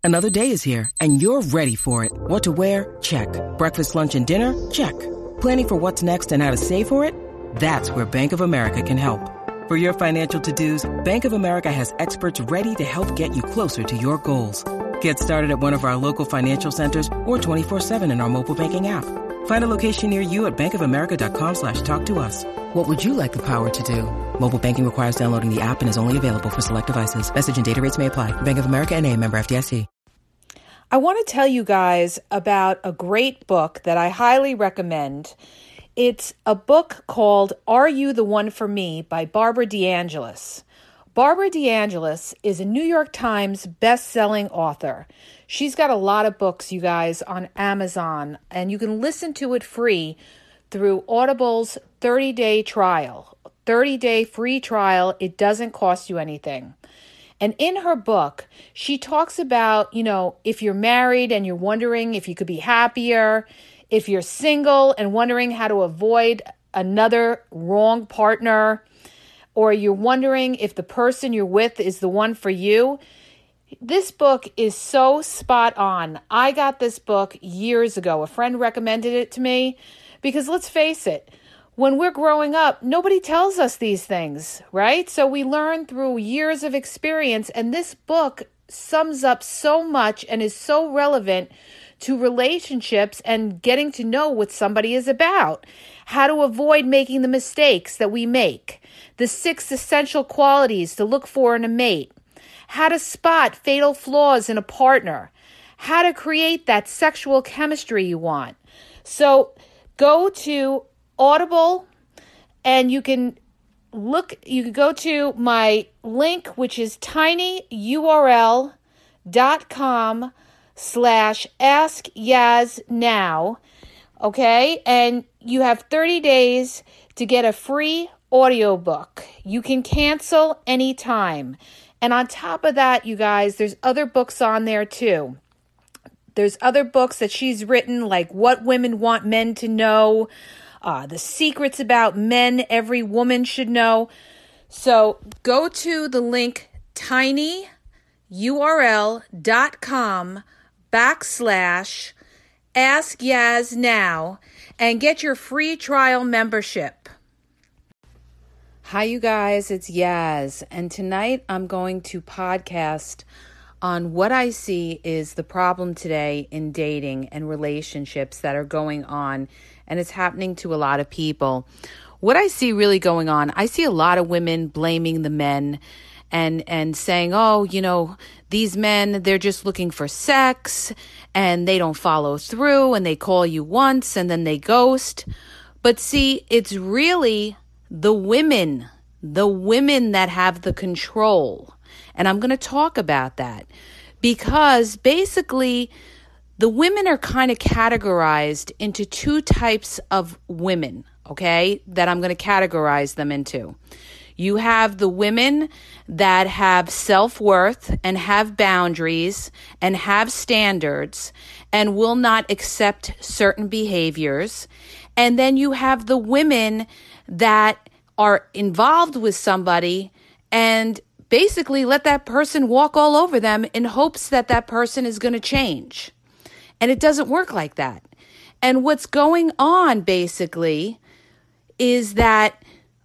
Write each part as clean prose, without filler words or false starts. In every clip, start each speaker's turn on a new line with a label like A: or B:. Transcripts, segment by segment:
A: Another day is here, and you're ready for it. What to wear? Check. Breakfast, lunch, and dinner? Check. Planning for what's next and how to save for it? That's where Bank of America can help. For your financial to-dos, Bank of America has experts ready to help get you closer to your goals. Get started at one of our local financial centers or 24/7 in our mobile banking app. Find a location near you at bankofamerica.com/talktous. What would you like the power to do? Mobile banking requires downloading the app and is only available for select devices. Message and data rates may apply. Bank of America N.A., member FDIC.
B: I want to tell you guys about a great book that I highly recommend. It's a book called Are You the One for Me by Barbara DeAngelis. Barbara DeAngelis is a New York Times best-selling author. She's got a lot of books, you guys, on Amazon, and you can listen to it free through Audible's 30-day trial. 30-day free trial. It doesn't cost you anything. And in her book, she talks about, if you're married and you're wondering if you could be happier, if you're single and wondering how to avoid another wrong partner, or you're wondering if the person you're with is the one for you. This book is so spot on. I got this book years ago. A friend recommended it to me because let's face it, when we're growing up, nobody tells us these things, right? So we learn through years of experience, and this book sums up so much and is so relevant to relationships and getting to know what somebody is about, how to avoid making the mistakes that we make, the 6 essential qualities to look for in a mate, how to spot fatal flaws in a partner, how to create that sexual chemistry you want. So go to Audible, and you can go to my link, which is tinyurl.com/AskYazNow. Okay. And you have 30 days to get a free audiobook. You can cancel anytime. And on top of that, you guys, there's other books on there too. There's other books that she's written, like What Women Want Men to Know, The Secrets About Men Every Woman Should Know. So go to the link tinyurl.com/AskYazNow and get your free trial membership. Hi, you guys, it's Yaz, and tonight I'm going to podcast on what I see is the problem today in dating and relationships that are going on, and it's happening to a lot of people. What I see really going on, I see a lot of women blaming the men and saying, these men, they're just looking for sex and they don't follow through and they call you once and then they ghost. But see, it's really the women that have the control. And I'm going to talk about that because basically the women are kind of categorized into 2 types of women, okay, that I'm going to categorize them into. You have the women that have self-worth and have boundaries and have standards and will not accept certain behaviors. And then you have the women that are involved with somebody and basically let that person walk all over them in hopes that that person is going to change. And it doesn't work like that. And what's going on basically is that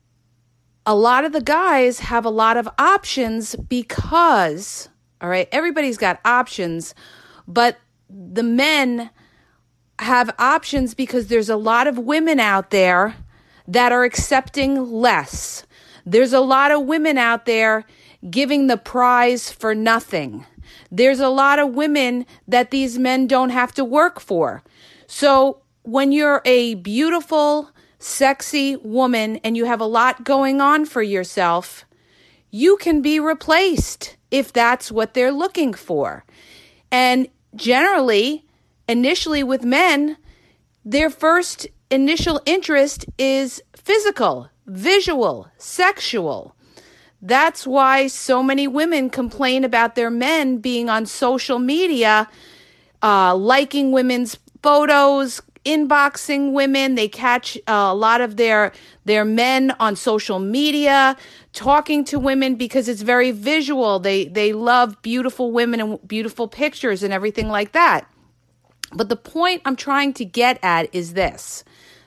B: a lot of the guys have a lot of options because, all right, everybody's got options, but the men have options because there's a lot of women out there that are accepting less. There's a lot of women out there giving the prize for nothing. There's a lot of women that these men don't have to work for. So when you're a beautiful, sexy woman and you have a lot going on for yourself, you can be replaced if that's what they're looking for. And generally, initially with men, their first initial interest is physical, visual, sexual. That's why so many women complain about their men being on social media, liking women's photos, inboxing women. They catch a lot of their men on social media talking to women because it's very visual. They love beautiful women and beautiful pictures and everything like that. But the point I'm trying to get at is this.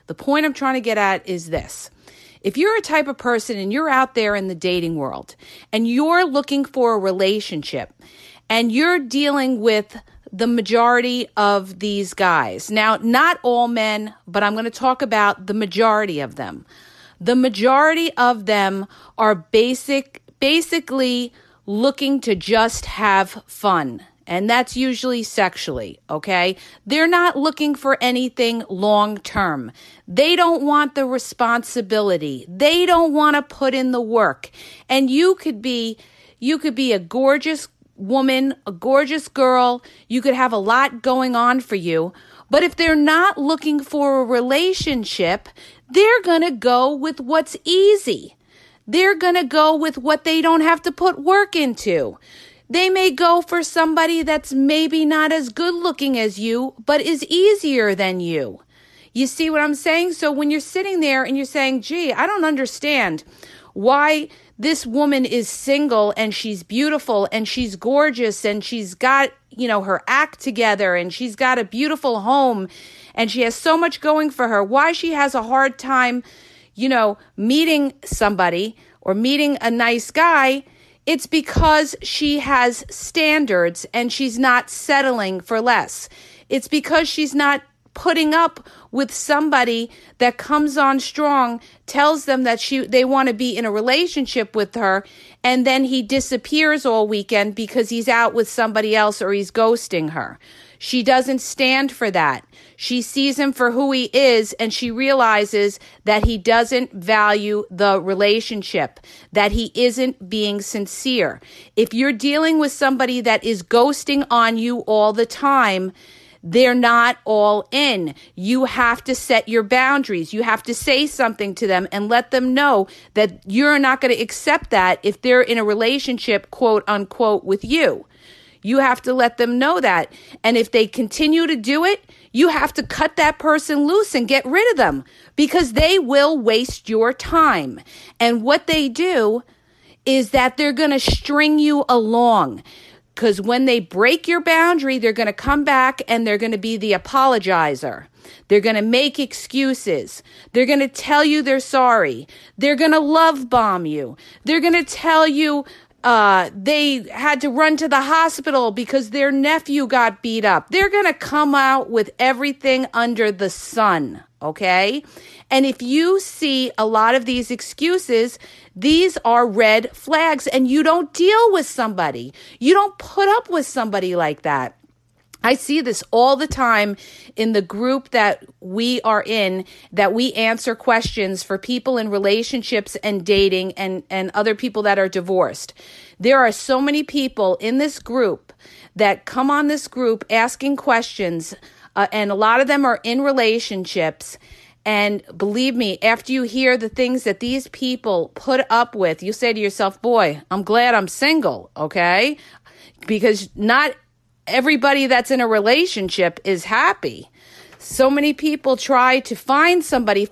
B: If you're a type of person and you're out there in the dating world and you're looking for a relationship and you're dealing with the majority of these guys. Now, not all men, but I'm going to talk about the majority of them. The majority of them are basically looking to just have fun. And that's usually sexually, okay? They're not looking for anything long term. They don't want the responsibility. They don't want to put in the work. And you could be a gorgeous woman, a gorgeous girl. You could have a lot going on for you. But if they're not looking for a relationship, they're going to go with what's easy. They're going to go with what they don't have to put work into. They may go for somebody that's maybe not as good looking as you, but is easier than you. You see what I'm saying? So when you're sitting there and you're saying, gee, I don't understand why this woman is single and she's beautiful and she's gorgeous and she's got, her act together and she's got a beautiful home and she has so much going for her, why she has a hard time, meeting somebody or meeting a nice guy. It's because she has standards and she's not settling for less. It's because she's not putting up with somebody that comes on strong, tells them that they want to be in a relationship with her, and then he disappears all weekend because he's out with somebody else or he's ghosting her. She doesn't stand for that. She sees him for who he is, and she realizes that he doesn't value the relationship, that he isn't being sincere. If you're dealing with somebody that is ghosting on you all the time, they're not all in. You have to set your boundaries. You have to say something to them and let them know that you're not going to accept that if they're in a relationship, quote unquote, with you. You have to let them know that. And if they continue to do it, you have to cut that person loose and get rid of them because they will waste your time. And what they do is that they're going to string you along. Because when they break your boundary, they're going to come back and they're going to be the apologizer. They're going to make excuses. They're going to tell you they're sorry. They're going to love bomb you. They're going to tell you they had to run to the hospital because their nephew got beat up. They're going to come out with everything under the sun, okay? And if you see a lot of these excuses, these are red flags, and you don't deal with somebody. You don't put up with somebody like that. I see this all the time in the group that we are in, that we answer questions for people in relationships and dating and other people that are divorced. There are so many people in this group that come on this group asking questions, and a lot of them are in relationships. And believe me, after you hear the things that these people put up with, you say to yourself, boy, I'm glad I'm single, okay? Because not everybody that's in a relationship is happy. So many people try to find somebody,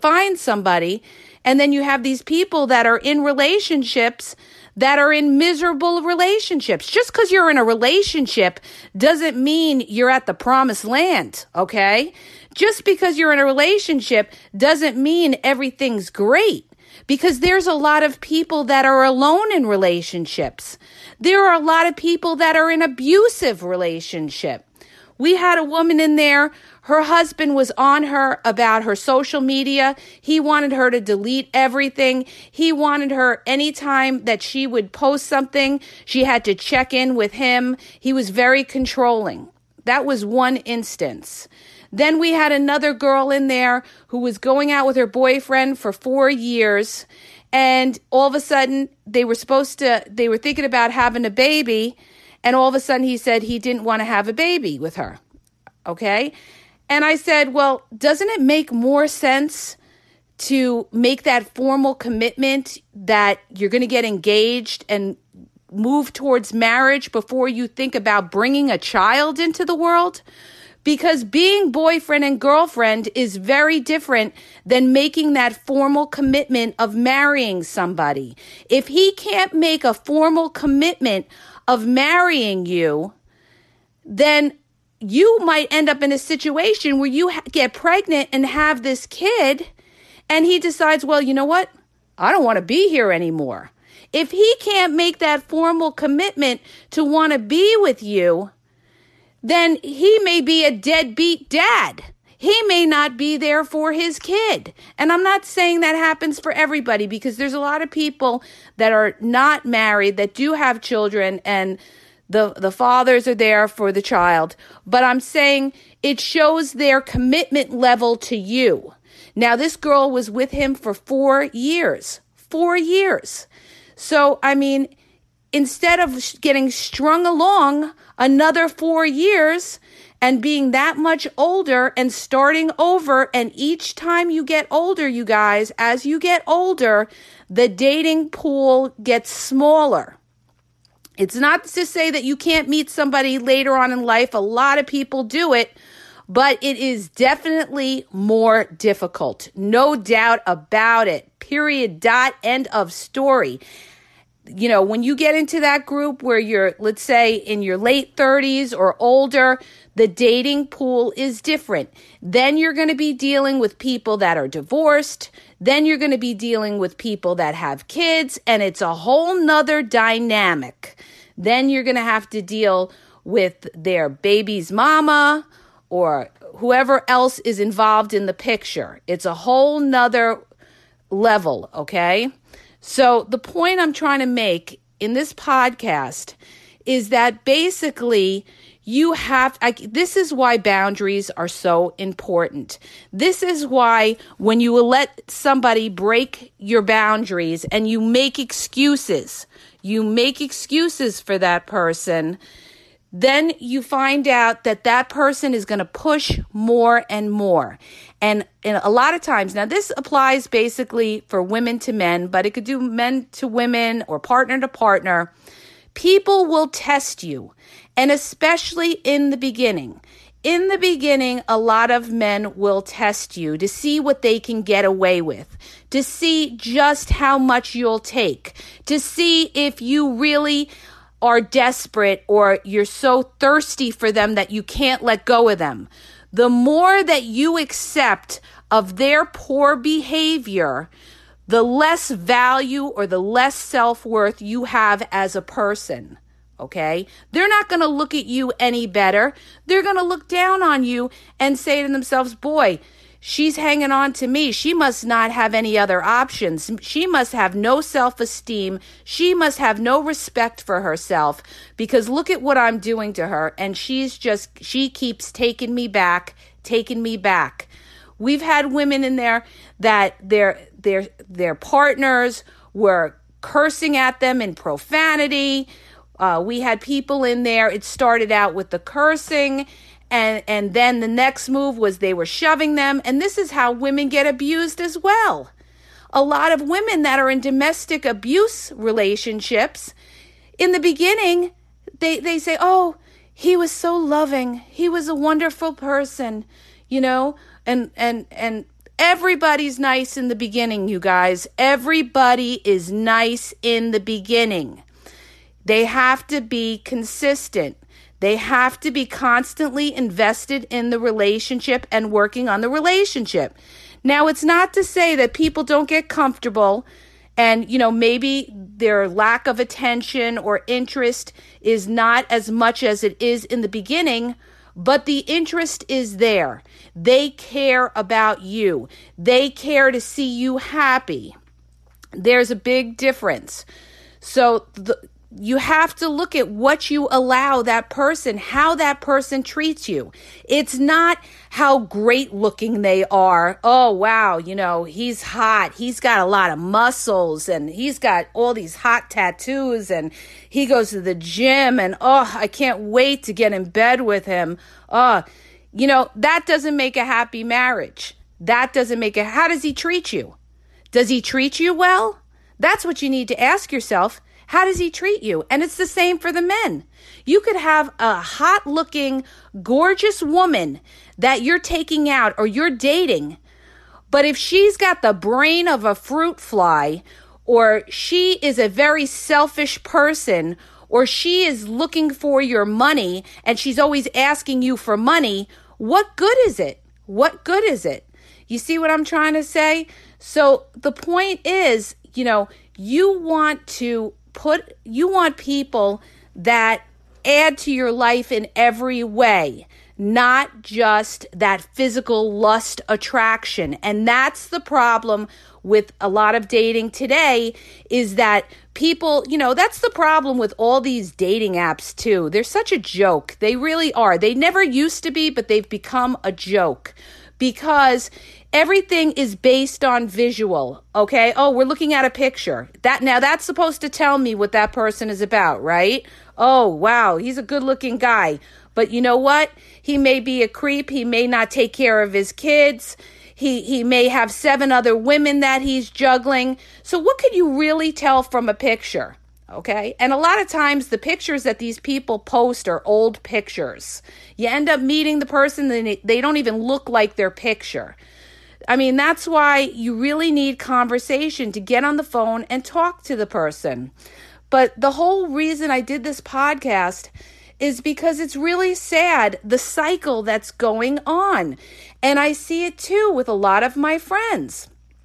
B: and then you have these people that are in relationships that are in miserable relationships. Just because you're in a relationship doesn't mean you're at the promised land, okay? Just because you're in a relationship doesn't mean everything's great. Because there's a lot of people that are alone in relationships. There are a lot of people that are in abusive relationship. We had a woman in there. Her husband was on her about her social media. He wanted her to delete everything. He wanted her anytime that she would post something, she had to check in with him. He was very controlling. That was one instance. Then we had another girl in there who was going out with her boyfriend for 4 years. And all of a sudden they were thinking about having a baby. And all of a sudden he said he didn't want to have a baby with her. Okay. And I said, well, doesn't it make more sense to make that formal commitment that you're going to get engaged and move towards marriage before you think about bringing a child into the world? Because being boyfriend and girlfriend is very different than making that formal commitment of marrying somebody. If he can't make a formal commitment of marrying you, then you might end up in a situation where you get pregnant and have this kid, and he decides, well, you know what? I don't want to be here anymore. If he can't make that formal commitment to want to be with you, then he may be a deadbeat dad. He may not be there for his kid. And I'm not saying that happens for everybody, because there's a lot of people that are not married that do have children, and the fathers are there for the child. But I'm saying it shows their commitment level to you. Now, this girl was with him for 4 years. 4 years. So, I mean, instead of getting strung along another 4 years and being that much older and starting over, and each time you get older, you guys, as you get older, the dating pool gets smaller. It's not to say that you can't meet somebody later on in life. A lot of people do it, but it is definitely more difficult. No doubt about it. Period. Dot. End of story. You know, when you get into that group where you're, let's say, in your late 30s or older, the dating pool is different. Then you're going to be dealing with people that are divorced. Then you're going to be dealing with people that have kids, and it's a whole nother dynamic. Then you're going to have to deal with their baby's mama or whoever else is involved in the picture. It's a whole nother level, okay? So the point I'm trying to make in this podcast is that basically this is why boundaries are so important. This is why when you let somebody break your boundaries and you make excuses for that person, then you find out that person is going to push more and more. And a lot of times, now this applies basically for women to men, but it could do men to women or partner to partner. People will test you, and especially in the beginning. In the beginning, a lot of men will test you to see what they can get away with, to see just how much you'll take, to see if you really are desperate or you're so thirsty for them that you can't let go of them. The more that you accept of their poor behavior, the less value or the less self-worth you have as a person, okay? They're not going to look at you any better. They're going to look down on you and say to themselves, boy, she's hanging on to me. She must not have any other options. She must have no self-esteem. She must have no respect for herself, because look at what I'm doing to her. And she keeps taking me back. We've had women in there that their partners were cursing at them in profanity. We had people in there, it started out with the cursing, and then the next move was they were shoving them. And this is how women get abused as well. A lot of women that are in domestic abuse relationships, in the beginning, they say, oh, he was so loving. He was a wonderful person, and everybody's nice in the beginning, you guys. Everybody is nice in the beginning. They have to be consistent. They have to be constantly invested in the relationship and working on the relationship. Now, it's not to say that people don't get comfortable and, maybe their lack of attention or interest is not as much as it is in the beginning, but the interest is there. They care about you. They care to see you happy. There's a big difference. So you have to look at what you allow that person, how that person treats you. It's not how great looking they are. Oh, wow, he's hot. He's got a lot of muscles and he's got all these hot tattoos and he goes to the gym and, I can't wait to get in bed with him. That doesn't make a happy marriage. How does he treat you? Does he treat you well? That's what you need to ask yourself. How does he treat you? And it's the same for the men. You could have a hot-looking, gorgeous woman that you're taking out or you're dating, but if she's got the brain of a fruit fly, or she is a very selfish person, or she is looking for your money and she's always asking you for money, what good is it? What good is it? You see what I'm trying to say? So the point is, you want people that add to your life in every way, not just that physical lust attraction. And that's the problem with a lot of dating today, is that people, that's the problem with all these dating apps too. They're such a joke. They really are. They never used to be, but they've become a joke because everything is based on visual, okay? Oh, we're looking at a picture. That's supposed to tell me what that person is about, right? Oh, wow, he's a good-looking guy. But you know what? He may be a creep. He may not take care of his kids. He may have 7 other women that he's juggling. So what could you really tell from a picture? Okay. And a lot of times the pictures that these people post are old pictures. You end up meeting the person and they don't even look like their picture. I mean, that's why you really need conversation to get on the phone and talk to the person. But the whole reason I did this podcast is because it's really sad, the cycle that's going on. And I see it too with a lot of my friends.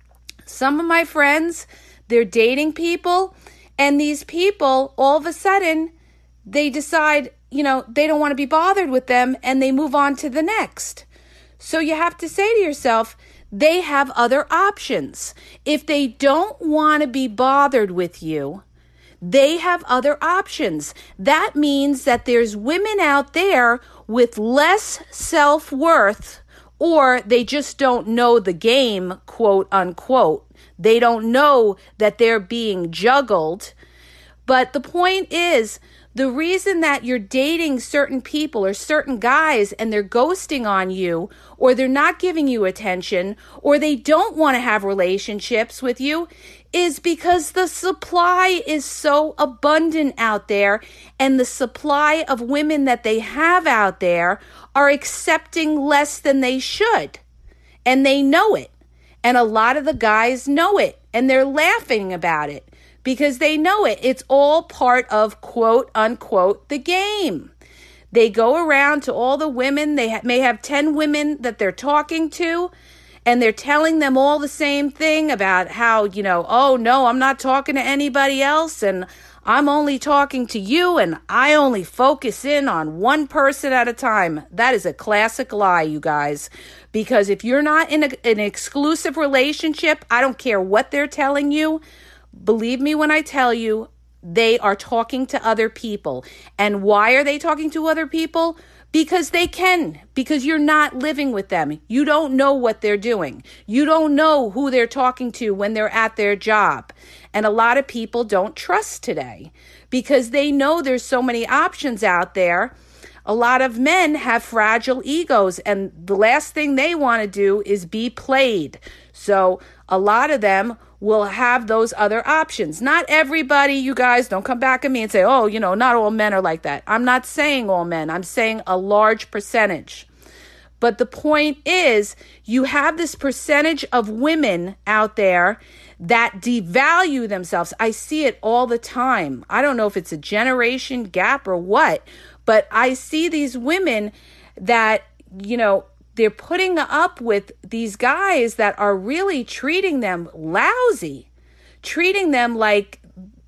B: Some of my friends, they're dating people, and these people, all of a sudden, they decide, they don't want to be bothered with them, and they move on to the next. So you have to say to yourself, they have other options. If they don't want to be bothered with you, they have other options. That means that there's women out there with less self-worth, or they just don't know the game, quote unquote. They don't know that they're being juggled. But the point is, the reason that you're dating certain people or certain guys and they're ghosting on you, or they're not giving you attention, or they don't want to have relationships with you, is because the supply is so abundant out there, and the supply of women that they have out there are accepting less than they should. And they know it. And a lot of the guys know it, and they're laughing about it because they know it. It's all part of, quote unquote, the game. They go around to all the women. They may have 10 women that they're talking to, and they're telling them all the same thing about how, oh, no, I'm not talking to anybody else, and I'm only talking to you, and I only focus in on one person at a time. That is a classic lie, you guys, because if you're not in an exclusive relationship, I don't care what they're telling you. Believe me when I tell you, they are talking to other people. And why are they talking to other people? Because they can, because you're not living with them. You don't know what they're doing. You don't know who they're talking to when they're at their job. And a lot of people don't trust today because they know there's so many options out there. A lot of men have fragile egos, and the last thing they want to do is be played. So a lot of them will have those other options. Not everybody, you guys, don't come back at me and say, oh, not all men are like that. I'm not saying all men. I'm saying a large percentage. But the point is, you have this percentage of women out there that devalue themselves. I see it all the time. I don't know if it's a generation gap or what, but I see these women that, they're putting up with these guys that are really treating them lousy, treating them like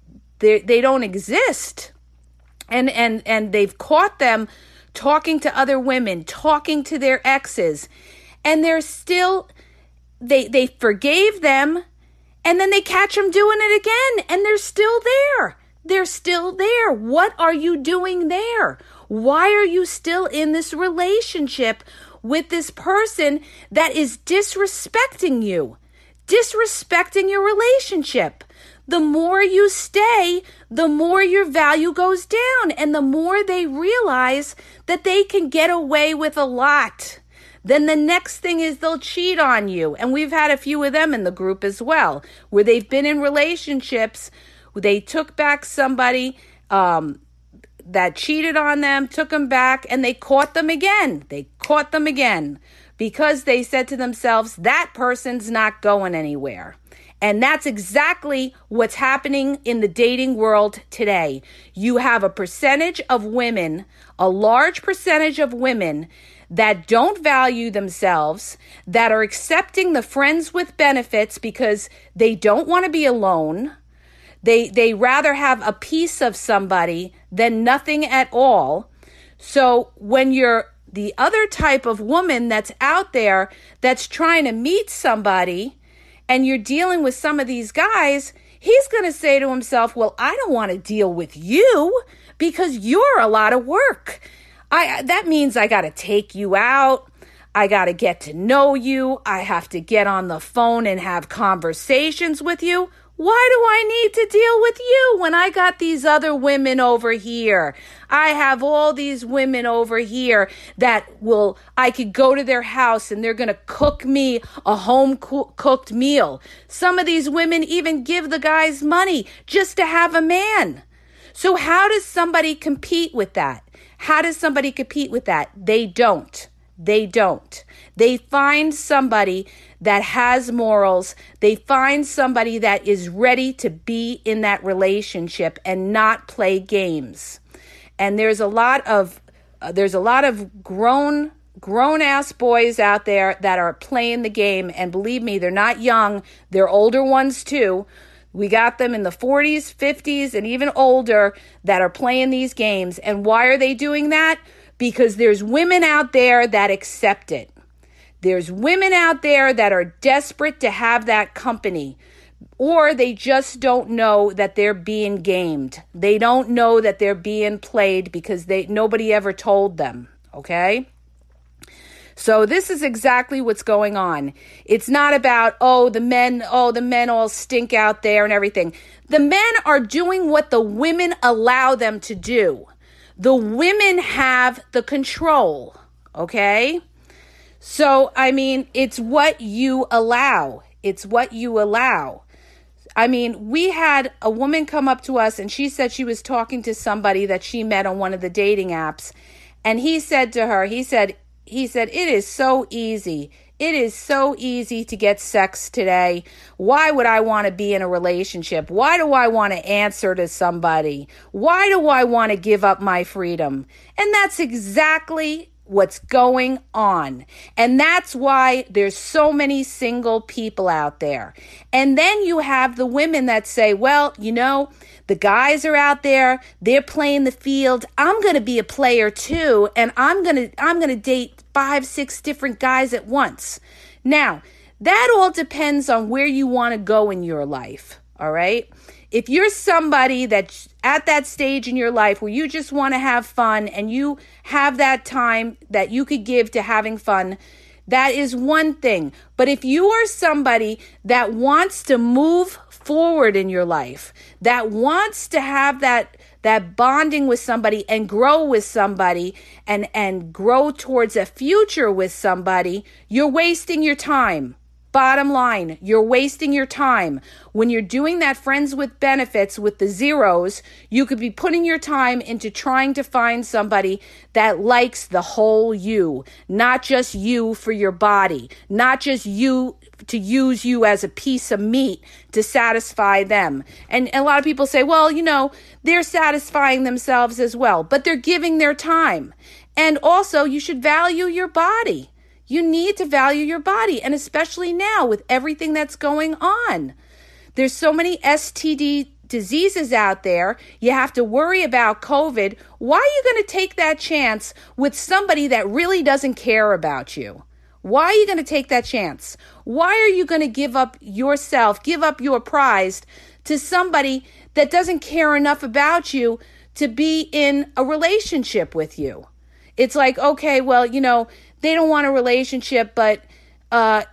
B: they don't exist. And they've caught them talking to other women, talking to their exes, and they're still, they forgave them, and then they catch them doing it again, and they're still there. They're still there. What are you doing there? Why are you still in this relationship with this person that is disrespecting you, disrespecting your relationship? The more you stay, the more your value goes down, and the more they realize that they can get away with a lot. Then the next thing is they'll cheat on you. And we've had a few of them in the group as well, where they've been in relationships They took back somebody that cheated on them, took them back, and they caught them again. Because they said to themselves, that person's not going anywhere. And that's exactly what's happening in the dating world today. You have a percentage of women, a large percentage of women that don't value themselves, that are accepting the friends with benefits because they don't want to be alone. They rather have a piece of somebody than nothing at all. So when you're the other type of woman that's out there that's trying to meet somebody, and you're dealing with some of these guys, he's going to say to himself, well, I don't want to deal with you because you're a lot of work. That means I got to take you out. I got to get to know you. I have to get on the phone and have conversations with you. Why do I need to deal with you when I got these other women over here? I have all these women over here that I could go to their house and they're going to cook me a home cooked meal. Some of these women even give the guys money just to have a man. So how does somebody compete with that? They don't. They find somebody that has morals. They find somebody that is ready to be in that relationship and not play games. And there's a lot of grown ass boys out there that are playing the game. And believe me, they're not young. They're older ones too. We got them in the 40s, 50s, and even older that are playing these games. And why are they doing that? Because there's women out there that accept it. There's women out there that are desperate to have that company, or they just don't know that they're being gamed. They don't know that they're being played because nobody ever told them, okay? So this is exactly what's going on. It's not about, the men all stink out there and everything. The men are doing what the women allow them to do. The women have the control, okay? So, it's what you allow. We had a woman come up to us and she said she was talking to somebody that she met on one of the dating apps. And he said to her, he said, it is so easy. It is so easy to get sex today. Why would I want to be in a relationship? Why do I want to answer to somebody? Why do I want to give up my freedom? And that's exactly what's going on. And that's why there's so many single people out there. And then you have the women that say, well, the guys are out there, they're playing the field. I'm going to be a player too, and I'm going to date 5-6 different guys at once. Now, that all depends on where you want to go in your life, all right? If you're somebody that's at that stage in your life where you just want to have fun and you have that time that you could give to having fun, that is one thing. But if you are somebody that wants to move forward in your life, that wants to have that bonding with somebody and grow with somebody and grow towards a future with somebody, you're wasting your time. Bottom line, you're wasting your time. When you're doing that friends with benefits with the zeros, you could be putting your time into trying to find somebody that likes the whole you, not just you for your body, not just you to use you as a piece of meat to satisfy them. And a lot of people say, well, they're satisfying themselves as well, but they're giving their time. And also, you should value your body. You need to value your body, and especially now with everything that's going on. There's so many STD diseases out there. You have to worry about COVID. Why are you going to take that chance with somebody that really doesn't care about you? Why are you going to take that chance? Why are you going to give up yourself, give up your prize to somebody that doesn't care enough about you to be in a relationship with you? It's like, okay, well, they don't want a relationship, but, at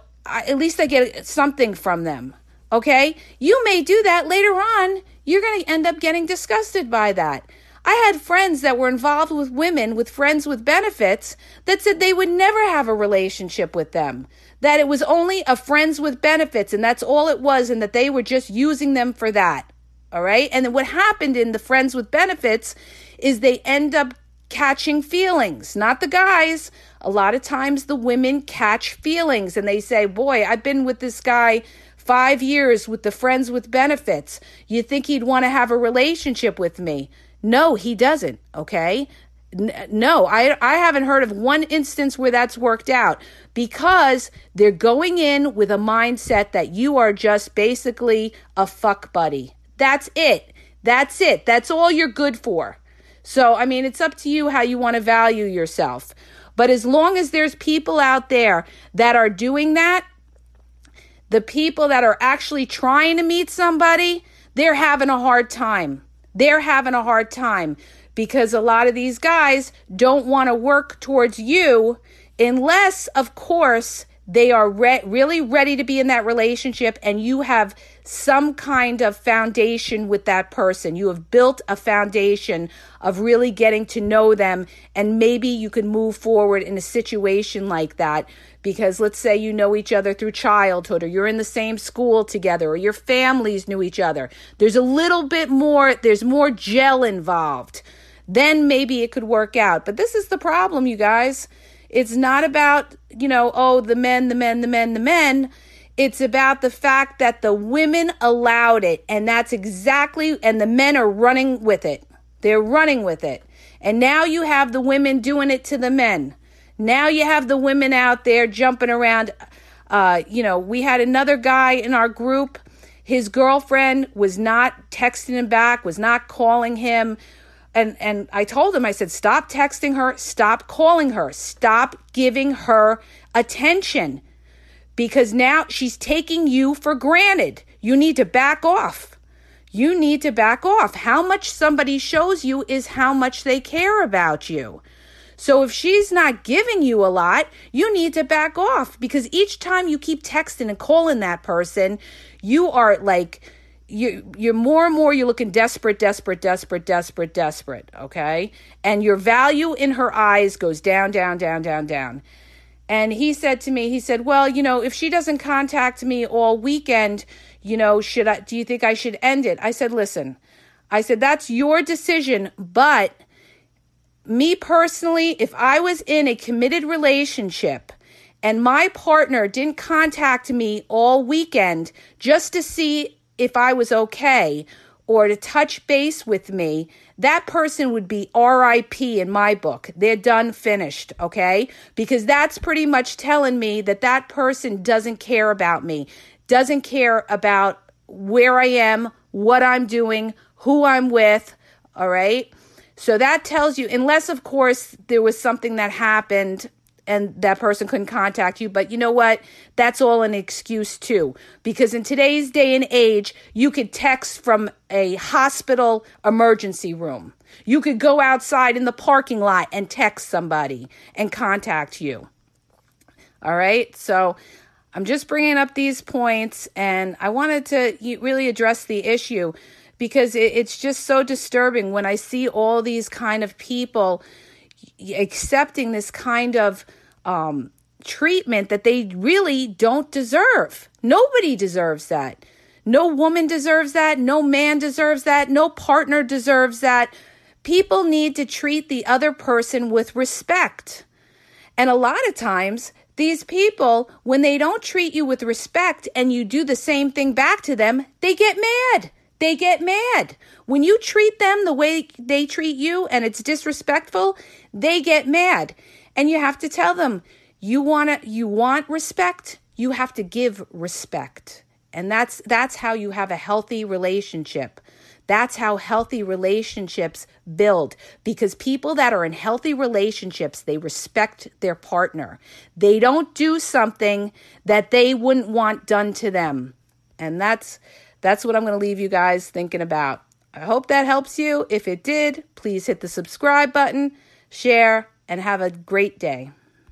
B: least I get something from them, okay? You may do that later on. You're going to end up getting disgusted by that. I had friends that were involved with women, with friends with benefits, that said they would never have a relationship with them, that it was only a friends with benefits, and that's all it was, and that they were just using them for that, All right. And then what happened in the friends with benefits is they end up catching feelings, not the guys. A lot of times the women catch feelings and they say, boy, I've been with this guy 5 years with the friends with benefits. You think he'd want to have a relationship with me? No, he doesn't. Okay. No, I haven't heard of one instance where that's worked out, because they're going in with a mindset that you are just basically a fuck buddy. That's it. That's it. That's all you're good for. So, I mean, it's up to you how you want to value yourself. But as long as there's people out there that are doing that, the people that are actually trying to meet somebody, they're having a hard time. They're having a hard time because a lot of these guys don't want to work towards you unless, of course, they are really ready to be in that relationship and you have some kind of foundation with that person. You have built a foundation of really getting to know them, and maybe you can move forward in a situation like that because let's say you know each other through childhood, or you're in the same school together, or your families knew each other. There's a little bit more, there's more gel involved. Then maybe it could work out. But this is the problem, you guys. It's not about, the men. It's about the fact that the women allowed it. And and the men are running with it. They're running with it. And now you have the women doing it to the men. Now you have the women out there jumping around. We had another guy in our group. His girlfriend was not texting him back, was not calling him. And I told him, I said, stop texting her, stop calling her, stop giving her attention, because now she's taking you for granted. You need to back off. You need to back off. How much somebody shows you is how much they care about you. So if she's not giving you a lot, you need to back off, because each time you keep texting and calling that person, you are like, you're more and more, you're looking desperate, okay? And your value in her eyes goes down. And he said to me, well, if she doesn't contact me all weekend, do you think I should end it? I said, listen, that's your decision, but me personally, if I was in a committed relationship and my partner didn't contact me all weekend just to see if I was okay or to touch base with me, that person would be RIP in my book. They're done, finished, okay? Because that's pretty much telling me that person doesn't care about me, doesn't care about where I am, what I'm doing, who I'm with, all right? So that tells you, unless, of course, there was something that happened and that person couldn't contact you. But you know what? That's all an excuse too. Because in today's day and age, you could text from a hospital emergency room. You could go outside in the parking lot and text somebody and contact you. All right? So I'm just bringing up these points, and I wanted to really address the issue because it's just so disturbing when I see all these kind of people accepting this kind of treatment that they really don't deserve. Nobody deserves that. No woman deserves that. No man deserves that. No partner deserves that. People need to treat the other person with respect. And a lot of times, these people, when they don't treat you with respect and you do the same thing back to them, they get mad. They get mad. When you treat them the way they treat you and it's disrespectful, they get mad. And you have to tell them, you want respect, you have to give respect. And that's how you have a healthy relationship. That's how healthy relationships build. Because people that are in healthy relationships, they respect their partner. They don't do something that they wouldn't want done to them. And that's what I'm going to leave you guys thinking about. I hope that helps you. If it did, please hit the subscribe button, share, and have a great day.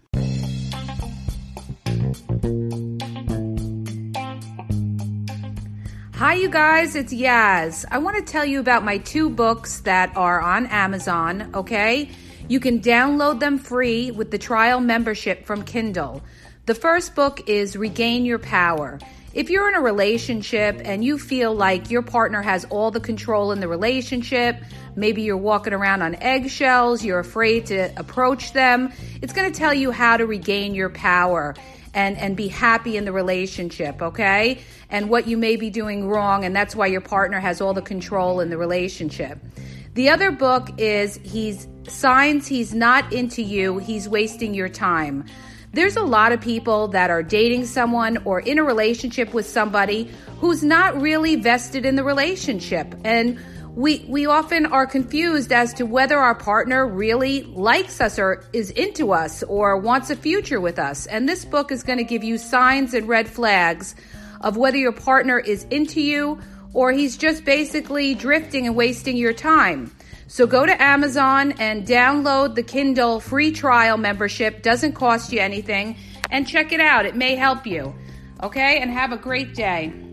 B: Hi, you guys. It's Yaz. I want to tell you about my 2 books that are on Amazon, okay? You can download them free with the trial membership from Kindle. The first book is Regain Your Power. If you're in a relationship and you feel like your partner has all the control in the relationship, maybe you're walking around on eggshells, you're afraid to approach them, it's going to tell you how to regain your power and be happy in the relationship, okay? And what you may be doing wrong, and that's why your partner has all the control in the relationship. The other book is Signs He's Not Into You, He's Wasting Your Time. There's a lot of people that are dating someone or in a relationship with somebody who's not really vested in the relationship. And we often are confused as to whether our partner really likes us or is into us or wants a future with us. And this book is going to give you signs and red flags of whether your partner is into you or he's just basically drifting and wasting your time. So go to Amazon and download the Kindle free trial membership. Doesn't cost you anything. And check it out. It may help you. Okay? And have a great day.